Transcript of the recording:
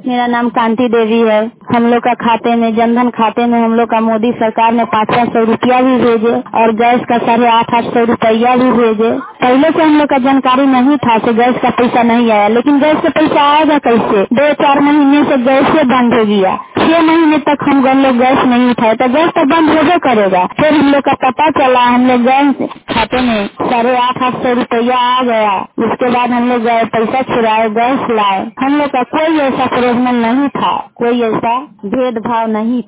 मेरा नाम कांति देवी है। हम लोग का खाते में, जनधन खाते में हम लोग का मोदी सरकार ने 500 रुपया भी भेजे और गैस का 850 रुपया भी भेजे। पहले से हम लोग का जानकारी नहीं था कि गैस का पैसा नहीं आया, लेकिन गैस का पैसा आएगा कैसे? 2-4 महीने से गैस से बंद हो गया। 6 महीने तक हम लोग गैस नहीं उठाए तो गैस तो बंद हो करेगा। फिर हम लोग का पता चला, हम लोग गैस खाते में 850 रुपया आ गया। उसके बाद हम लोग गए, पैसा छुड़ाए, गैस लाए। हम लोग का कोई ऐसा प्रॉब्लम नहीं था, कोई ऐसा भेदभाव नहीं